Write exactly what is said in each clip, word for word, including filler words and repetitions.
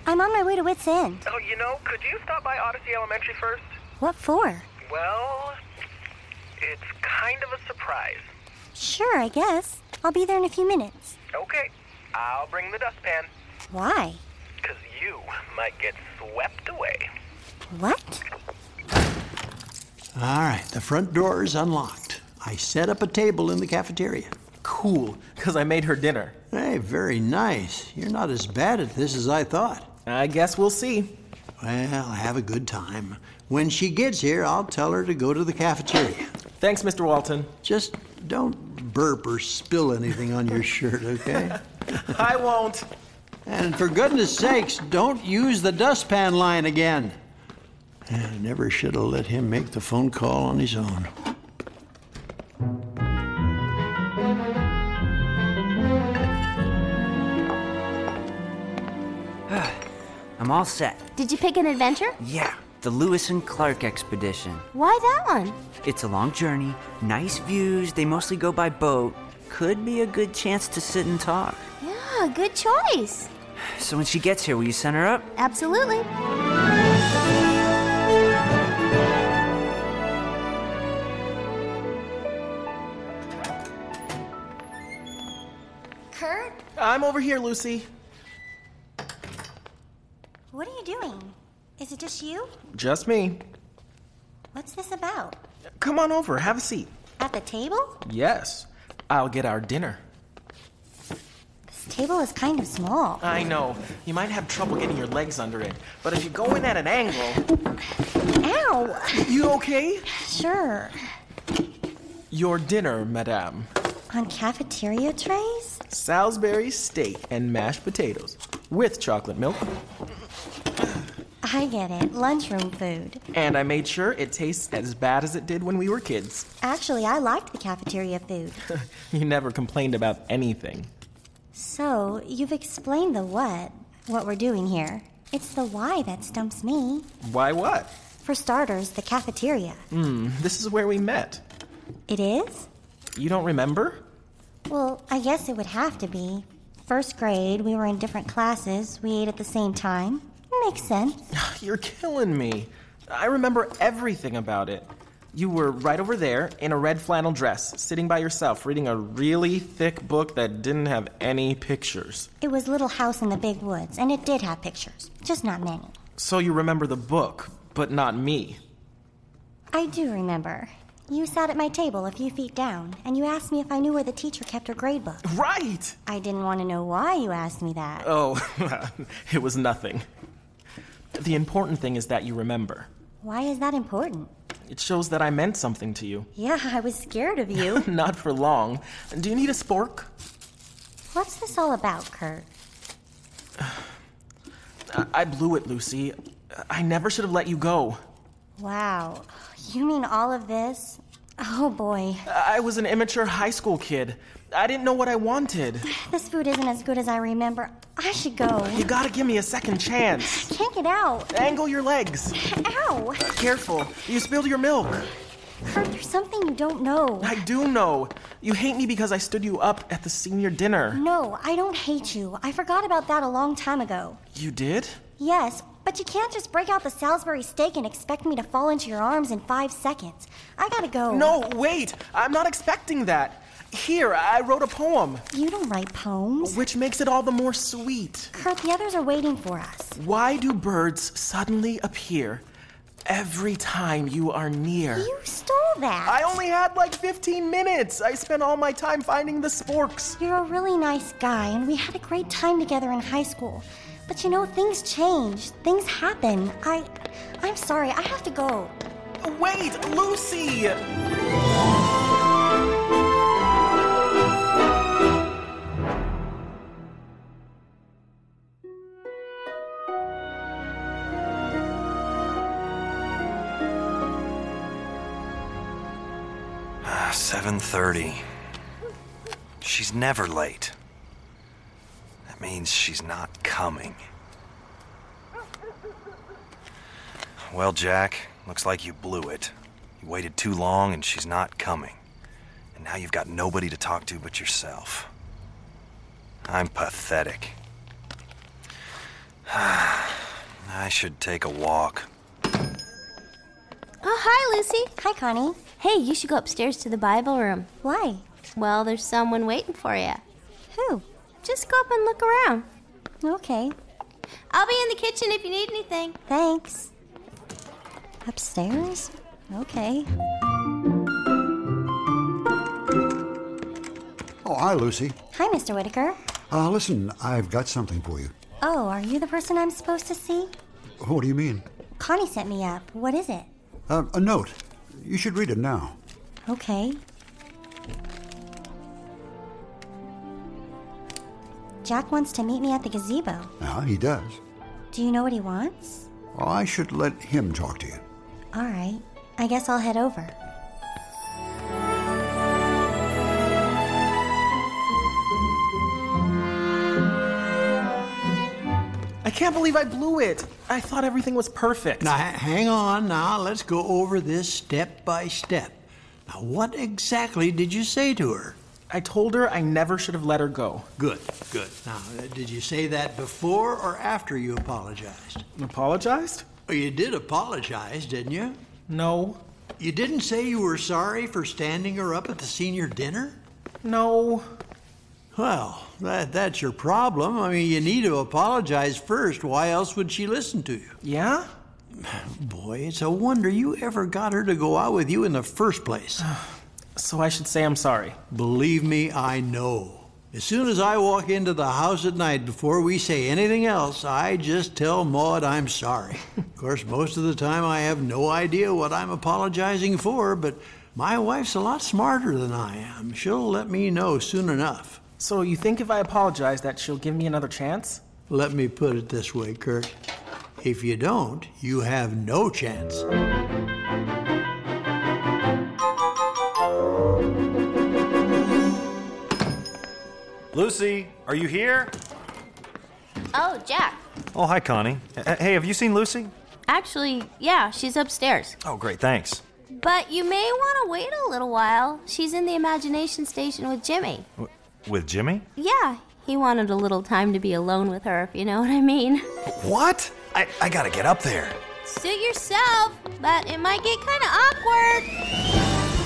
I'm on my way to Wits End. Oh, you know, could you stop by Odyssey Elementary first? What for? Well, it's kind of a surprise. Sure, I guess. I'll be there in a few minutes. Okay, I'll bring the dustpan. Why? Because you might get swept away. What? All right, the front door is unlocked. I set up a table in the cafeteria. Cool, because I made her dinner. Hey, very nice. You're not as bad at this as I thought. I guess we'll see. Well, have a good time. When she gets here, I'll tell her to go to the cafeteria. Thanks, Mister Walton. Just don't burp or spill anything on your shirt, okay? I won't. And for goodness sakes, don't use the dustpan line again. I never should have let him make the phone call on his own. I'm all set. Did you pick an adventure? Yeah, the Lewis and Clark expedition. Why that one? It's a long journey, nice views, they mostly go by boat. Could be a good chance to sit and talk. Yeah, good choice. So when she gets here, will you send her up? Absolutely. Kurt? I'm over here, Lucy. What are you doing? Is it just you? Just me. What's this about? Come on over, have a seat. At the table? Yes, I'll get our dinner. This table is kind of small. I know, you might have trouble getting your legs under it, but if you go in at an angle... Ow! You okay? Sure. Your dinner, madame. On cafeteria trays? Salisbury steak and mashed potatoes with chocolate milk. I get it. Lunchroom food. And I made sure it tastes as bad as it did when we were kids. Actually, I liked the cafeteria food. You never complained about anything. So, you've explained the what, what we're doing here. It's the why that stumps me. Why what? For starters, the cafeteria. Hmm, this is where we met. It is? You don't remember? Well, I guess it would have to be. First grade, we were in different classes. We ate at the same time. Makes sense. You're killing me. I remember everything about it. You were right over there in a red flannel dress, sitting by yourself, reading a really thick book that didn't have any pictures. It was Little House in the Big Woods, and it did have pictures, just not many. So you remember the book, but not me. I do remember. You sat at my table a few feet down, and you asked me if I knew where the teacher kept her grade book. Right! I didn't want to know why you asked me that. Oh, it was nothing. The important thing is that you remember. Why is that important? It shows that I meant something to you. Yeah, I was scared of you. Not for long. Do you need a spork? What's this all about, Kurt? I blew it, Lucy. I never should have let you go. Wow. You mean all of this? Oh, boy. I was an immature high school kid. I didn't know what I wanted. This food isn't as good as I remember. I should go. You gotta give me a second chance. I can't get out. Angle your legs. Ow. Careful. You spilled your milk. Kurt, there's something you don't know. I do know. You hate me because I stood you up at the senior dinner. No, I don't hate you. I forgot about that a long time ago. You did? Yes, but you can't just break out the Salisbury steak and expect me to fall into your arms in five seconds. I gotta go. No, wait. I'm not expecting that. Here, I wrote a poem. You don't write poems. Which makes it all the more sweet. Kurt, the others are waiting for us. Why do birds suddenly appear every time you are near? You stole that. I only had like fifteen minutes. I spent all my time finding the sporks. You're a really nice guy, and we had a great time together in high school. But you know, things change. Things happen. I... I'm sorry, I have to go. Wait, Lucy! seven thirty. She's never late. That means she's not coming. Well, Jack, looks like you blew it. You waited too long and she's not coming. And now you've got nobody to talk to but yourself. I'm pathetic. I should take a walk. Oh, hi, Lucy. Hi, Connie. Hey, you should go upstairs to the Bible room. Why? Well, there's someone waiting for you. Who? Just go up and look around. Okay. I'll be in the kitchen if you need anything. Thanks. Upstairs? Okay. Oh, hi, Lucy. Hi, Mister Whitaker. Uh, listen, I've got something for you. Oh, are you the person I'm supposed to see? What do you mean? Connie sent me up. What is it? Uh, a note. You should read it now. Okay. Jack wants to meet me at the gazebo. Yeah, he does. Do you know what he wants? Well, I should let him talk to you. All right. I guess I'll head over. I can't believe I blew it. I thought everything was perfect. Now, h- hang on now. Let's go over this step by step. Now, what exactly did you say to her? I told her I never should have let her go. Good, good. Now, uh, did you say that before or after you apologized? Apologized? Oh, you did apologize, didn't you? No. You didn't say you were sorry for standing her up at the senior dinner? No. Well, that that's your problem. I mean, you need to apologize first. Why else would she listen to you? Yeah? Boy, it's a wonder you ever got her to go out with you in the first place. So I should say I'm sorry. Believe me, I know. As soon as I walk into the house at night, before we say anything else, I just tell Maud I'm sorry. Of course, most of the time I have no idea what I'm apologizing for, but my wife's a lot smarter than I am. She'll let me know soon enough. So you think if I apologize that she'll give me another chance? Let me put it this way, Kurt. If you don't, you have no chance. Lucy, are you here? Oh, Jack. Oh, hi, Connie. H- Hey, have you seen Lucy? Actually, yeah, she's upstairs. Oh, great, thanks. But you may want to wait a little while. She's in the imagination station with Jimmy. W- with Jimmy? Yeah, he wanted a little time to be alone with her, if you know what I mean. What? I, I gotta get up there. Suit yourself, but it might get kind of awkward.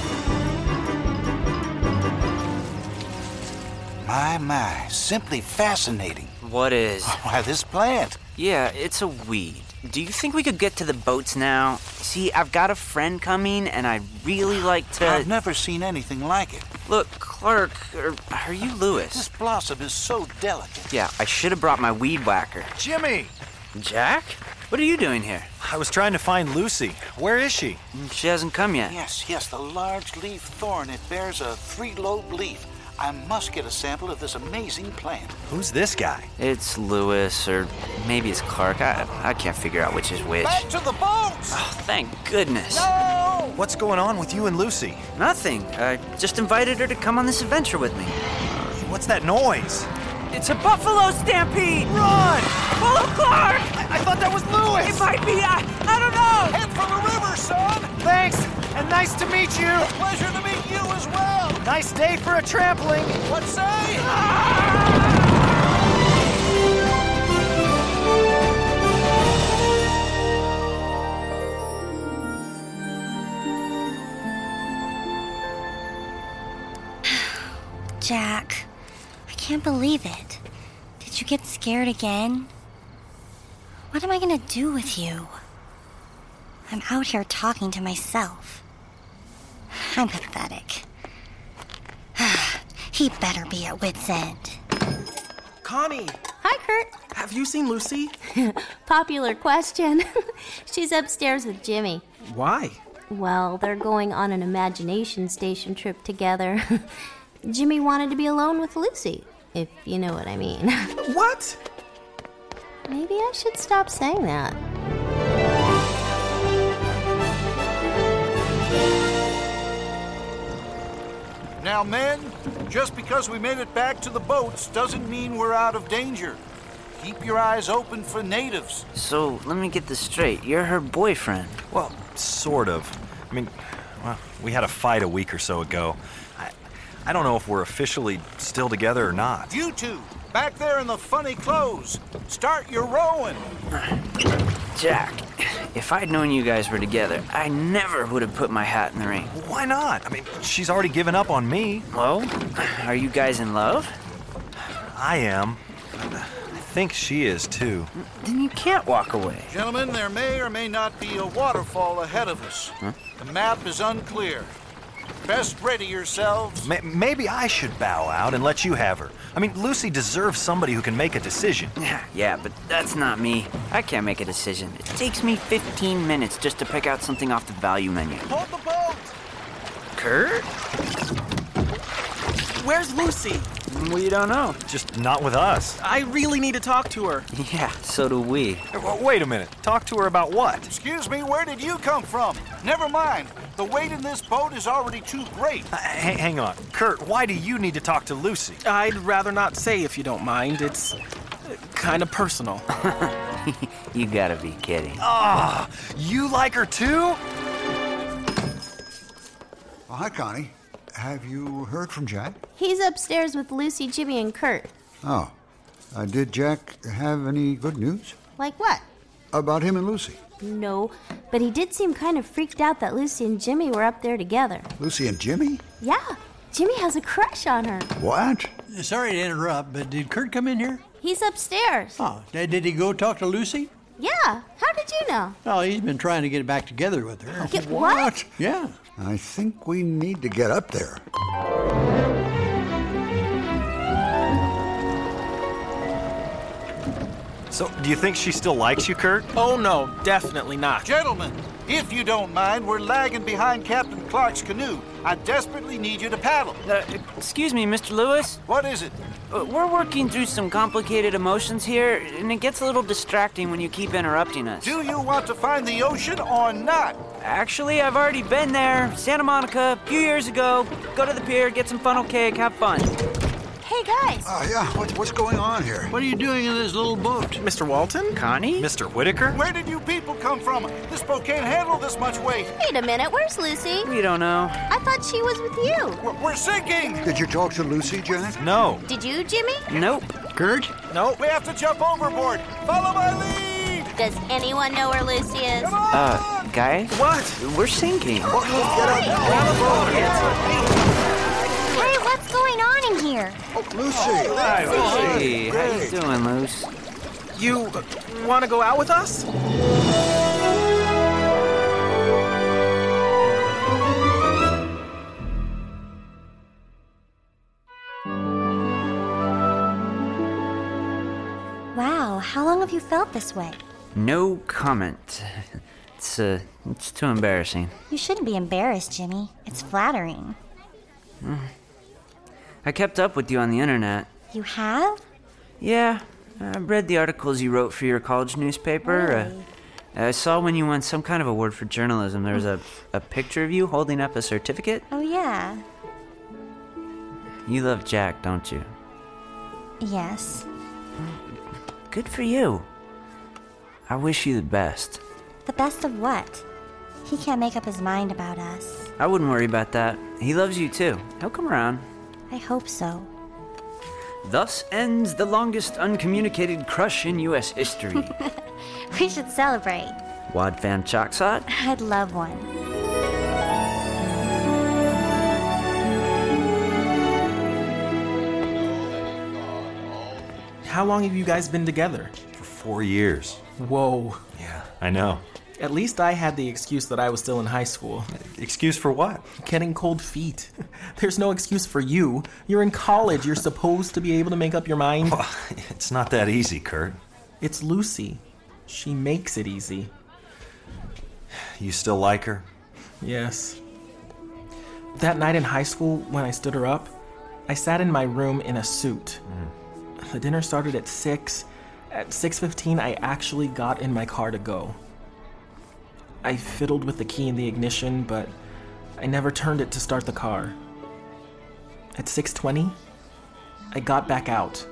My, my, simply fascinating. What is? Why, this plant. Yeah, it's a weed. Do you think we could get to the boats now? See, I've got a friend coming, and I'd really like to... I've never seen anything like it. Look, Clark, or are you This Lewis? blossom is so delicate. Yeah, I should have brought my weed whacker. Jimmy! Jack? What are you doing here? I was trying to find Lucy. Where is she? She hasn't come yet. Yes, yes, the large leaf thorn. It bears a three-lobe leaf. I must get a sample of this amazing plant. Who's this guy? It's Lewis, or maybe it's Clark. I, I can't figure out which is which. Back to the boats! Oh, thank goodness. No! What's going on with you and Lucy? Nothing. I just invited her to come on this adventure with me. What's that noise? It's a buffalo stampede! Run! Follow Clark! I, I thought that was Lewis! It might be. I, I don't know! Head for the river, son! Thanks, and nice to meet you! Pleasure to meet you as well! Nice day for a trampling! What say? Jack, I can't believe it. Did you get scared again? What am I gonna do with you? I'm out here talking to myself. I'm pathetic. He better be at wit's end. Connie, Hi, Kurt. have you seen Lucy? Popular question. She's upstairs with Jimmy. Why? Well, they're going on an imagination station trip together. Jimmy wanted to be alone with Lucy, if you know what I mean. What? Maybe I should stop saying that. Now, men, just because we made it back to the boats doesn't mean we're out of danger. Keep your eyes open for natives. So, let me get this straight. You're her boyfriend. Well, sort of. I mean, well, we had a fight a week or so ago. I, I don't know if we're officially still together or not. You two, back there in the funny clothes. Start your rowing. Jack, if I'd known you guys were together, I never would have put my hat in the ring. Why not? I mean, she's already given up on me. Well, are you guys in love? I am. I think she is, too. Then you can't walk away. Gentlemen, there may or may not be a waterfall ahead of us. Huh? The map is unclear. Best ready yourselves. Ma- maybe I should bow out and let you have her. I mean, Lucy deserves somebody who can make a decision. Yeah, yeah, but that's not me. I can't make a decision. It takes me fifteen minutes just to pick out something off the value menu. Hold the boat! Kurt? Where's Lucy? We don't know. Just not with us. I really need to talk to her. Yeah, so do we. Hey, w- Wait a minute. Talk to her about what? Excuse me, where did you come from? Never mind. The weight in this boat is already too great. Uh, h- hang on. Kurt, why do you need to talk to Lucy? I'd rather not say if you don't mind. It's kind of personal. You gotta be kidding. Ah, you like her too? Oh, hi, Connie. Have you heard from Jack? He's upstairs with Lucy, Jimmy, and Kurt. Oh. Uh, did Jack have any good news? Like what? About him and Lucy. No, but he did seem kind of freaked out that Lucy and Jimmy were up there together. Lucy and Jimmy? Yeah, Jimmy has a crush on her. What? Sorry to interrupt, but did Kurt come in here? He's upstairs. Oh, did he go talk to Lucy? Yeah, how did you know? Oh, he's been trying to get back together with her. Get what? Yeah. I think we need to get up there. So, do you think she still likes you, Kurt? Oh, no, definitely not. Gentlemen, if you don't mind, we're lagging behind Captain Clark's canoe. I desperately need you to paddle. Uh, excuse me, Mister Lewis. What is it? Uh, we're working through some complicated emotions here, and it gets a little distracting when you keep interrupting us. Do you want to find the ocean or not? Actually, I've already been there. Santa Monica, a few years ago. Go to the pier, get some funnel cake, have fun. Hey, guys. Uh, yeah, what, what's going on here? What are you doing in this little boat? Mister Walton? Connie? Mister Whitaker? Where did you people come from? This boat can't handle this much weight. Wait a minute, where's Lucy? We don't know. I thought she was with you. We're, we're sinking. Did you talk to Lucy, Jack? No. Did you, Jimmy? Nope. Kurt? No. We have to jump overboard. Follow my lead. Does anyone know where Lucy is? Come on. Uh, guys? What? We're sinking. Hey, what's going on in here? Lucy! Hi, Lucy. Hey, how you doing, Luce? You uh, want to go out with us? Wow, how long have you felt this way? No comment. It's, uh, it's too embarrassing. You shouldn't be embarrassed, Jimmy. It's flattering. I kept up with you on the internet. You have? Yeah, I read the articles you wrote for your college newspaper. Really? Uh, I saw when you won some kind of award for journalism. There was a, a picture of you holding up a certificate. Oh, yeah. You love Jack, don't you? Yes. Good for you. I wish you the best. The best of what? He can't make up his mind about us. I wouldn't worry about that. He loves you too. He'll come around. I hope so. Thus ends the longest uncommunicated crush in U S history. We should celebrate. Wad Van Choksot? I'd love one. How long have you guys been together? For four years. Whoa. Yeah, I know. At least I had the excuse that I was still in high school. Excuse for what? Getting cold feet. There's no excuse for you. You're in college. You're supposed to be able to make up your mind. Well, it's not that easy, Kurt. It's Lucy. She makes it easy. You still like her? Yes. That night in high school, when I stood her up, I sat in my room in a suit. Mm. The dinner started at six. At six fifteen, I actually got in my car to go. I fiddled with the key in the ignition, but I never turned it to start the car. At six twenty, I got back out.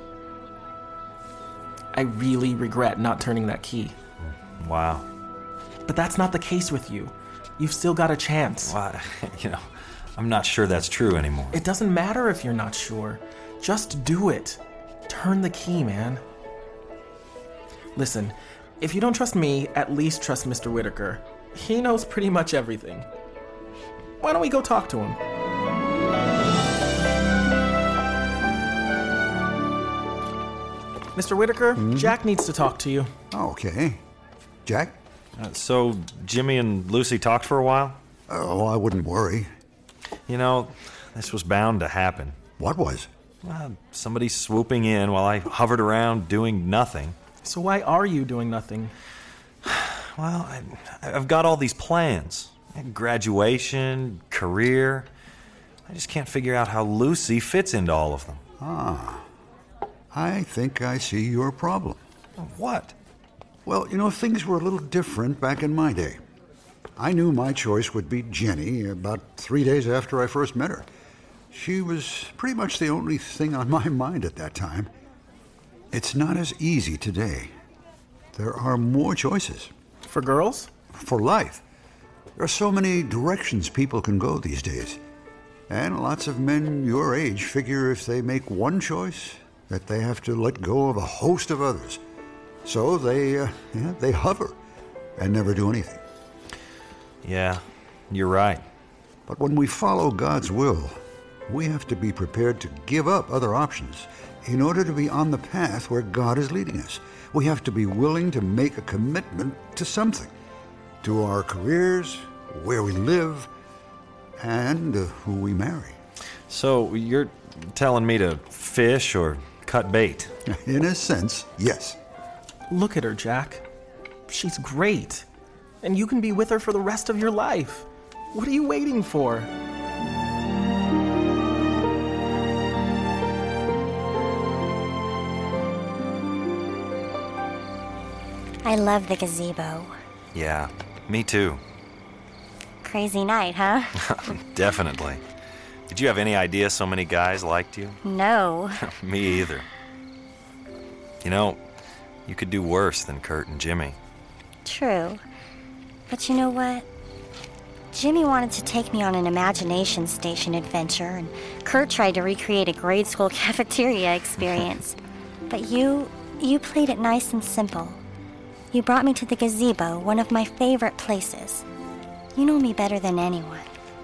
I really regret not turning that key. Wow. But that's not the case with you. You've still got a chance. Well, you know, I'm not sure that's true anymore. It doesn't matter if you're not sure. Just do it. Turn the key, man. Listen, if you don't trust me, at least trust Mister Whitaker. He knows pretty much everything. Why don't we go talk to him? Mister Whitaker, mm-hmm. Jack needs to talk to you. Okay. Jack? Uh, so, Jimmy and Lucy talked for a while? Oh, I wouldn't worry. You know, this was bound to happen. What was? Well, somebody swooping in while I hovered around doing nothing. So why are you doing nothing? Well, I, I've got all these plans. Graduation, career. I just can't figure out how Lucy fits into all of them. Ah. I think I see your problem. What? Well, you know, things were a little different back in my day. I knew my choice would be Jenny about three days after I first met her. She was pretty much the only thing on my mind at that time. It's not as easy today. There are more choices. For girls? For life. There are so many directions people can go these days. And lots of men your age figure if they make one choice, that they have to let go of a host of others. So they, uh, yeah, they hover and never do anything. Yeah, you're right. But when we follow God's will, we have to be prepared to give up other options in order to be on the path where God is leading us. We have to be willing to make a commitment to something, to our careers, where we live, and uh, who we marry. So you're telling me to fish or cut bait? In a sense, yes. Look at her, Jack. She's great. And you can be with her for the rest of your life. What are you waiting for? I love the gazebo. Yeah, me too. Crazy night, huh? Definitely. Did you have any idea so many guys liked you? No. Me either. You know, you could do worse than Kurt and Jimmy. True. But you know what? Jimmy wanted to take me on an imagination station adventure, and Kurt tried to recreate a grade school cafeteria experience. But you, you played it nice and simple. You brought me to the gazebo, one of my favorite places. You know me better than anyone.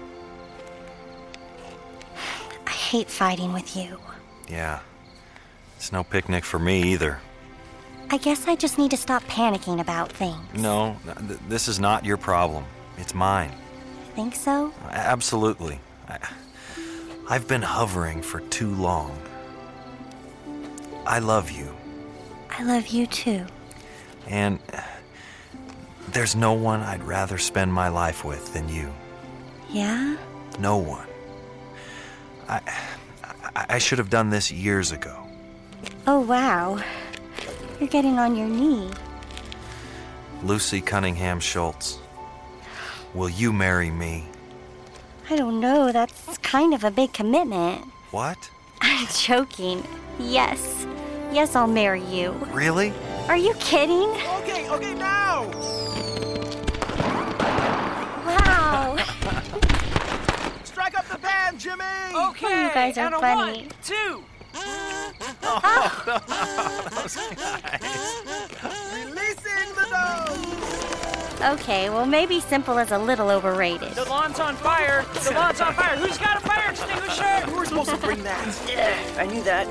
I hate fighting with you. Yeah. It's no picnic for me either. I guess I just need to stop panicking about things. No, th- this is not your problem. It's mine. Think so? Absolutely. I, I've been hovering for too long. I love you. I love you too. And there's no one I'd rather spend my life with than you. Yeah? No one. I, I, I should have done this years ago. Oh, wow. You're getting on your knee. Lucy Cunningham Schultz, will you marry me? I don't know. That's kind of a big commitment. What? I'm joking. Yes. Yes, I'll marry you. Really? Are you kidding? Okay, okay, now! Wow. Strike up the band, Jimmy! Okay, Oh, you guys are and a funny. one, two. Oh, those guys. Releasing the dough! Okay, well, maybe simple is a little overrated. The lawn's on fire. The lawn's on fire. Who's got a fire extinguisher? You were supposed to bring that. I knew that.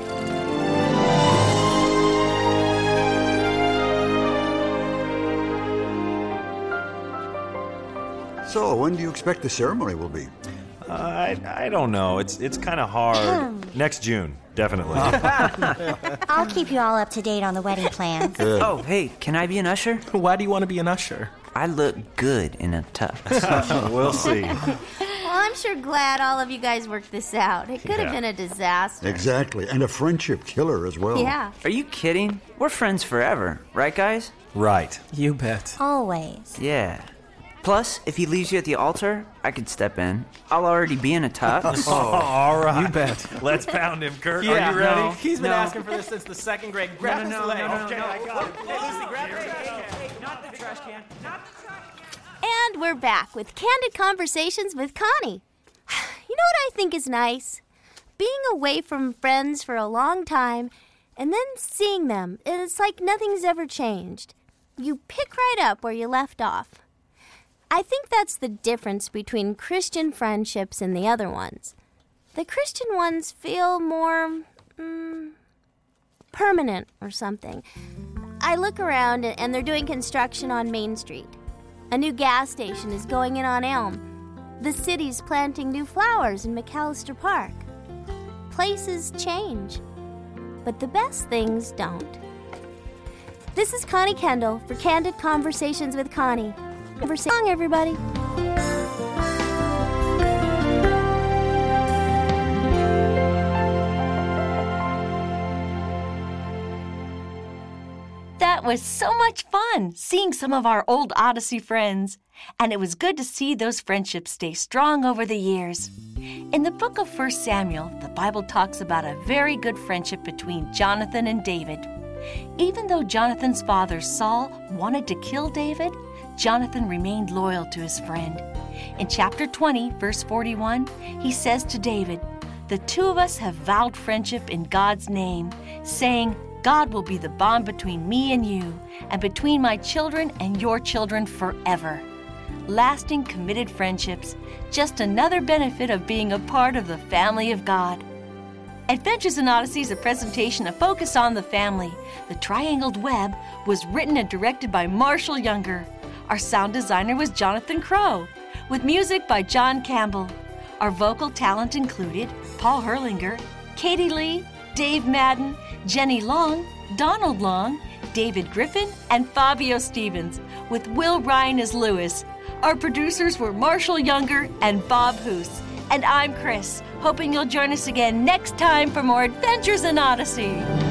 So, when do you expect the ceremony will be? Uh, I, I don't know. It's it's kind of hard. Next June, definitely. I'll keep you all up to date on the wedding plans. Oh, hey, can I be an usher? Why do you want to be an usher? I look good in a tux. We'll see. Well, I'm sure glad all of you guys worked this out. It could Yeah. have been a disaster. Exactly, and a friendship killer as well. Yeah. Are you kidding? We're friends forever, right, guys? Right. You bet. Always. Yeah. Plus, if he leaves you at the altar, I could step in. I'll already be in a tux. Oh, all right. You bet. Let's pound him, Kurt. Yeah, Are you ready? no. He's been No. asking for this since the second grade. Grab his leg. Okay, I got it. Hey, Lucy, grab her. Hey, hey, not the trash can. Not the trash can. And we're back with Candid Conversations with Connie. You know what I think is nice? Being away from friends for a long time And then seeing them, it's like nothing's ever changed. You pick right up where you left off. I think that's the difference between Christian friendships and the other ones. The Christian ones feel more mm, permanent or something. I look around and they're doing construction on Main Street. A new gas station is going in on Elm. The city's planting new flowers in McAllister Park. Places change, but the best things don't. This is Connie Kendall for Candid Conversations with Connie. Have a song, everybody. That was so much fun, seeing some of our old Odyssey friends. And it was good to see those friendships stay strong over the years. In the book of First Samuel, the Bible talks about a very good friendship between Jonathan and David. Even though Jonathan's father, Saul, wanted to kill David, Jonathan remained loyal to his friend. In chapter twenty, verse forty-one, he says to David, "The two of us have vowed friendship in God's name, saying, God will be the bond between me and you, and between my children and your children forever." Lasting, committed friendships, just another benefit of being a part of the family of God. Adventures in Odyssey is a presentation of Focus on the Family. The Triangled Web was written and directed by Marshall Younger. Our sound designer was Jonathan Crow, with music by John Campbell. Our vocal talent included Paul Herlinger, Katie Lee, Dave Madden, Jenny Long, Donald Long, David Griffin, and Fabio Stevens, with Will Ryan as Lewis. Our producers were Marshall Younger and Bob Hoos. And I'm Chris, hoping you'll join us again next time for more Adventures in Odyssey.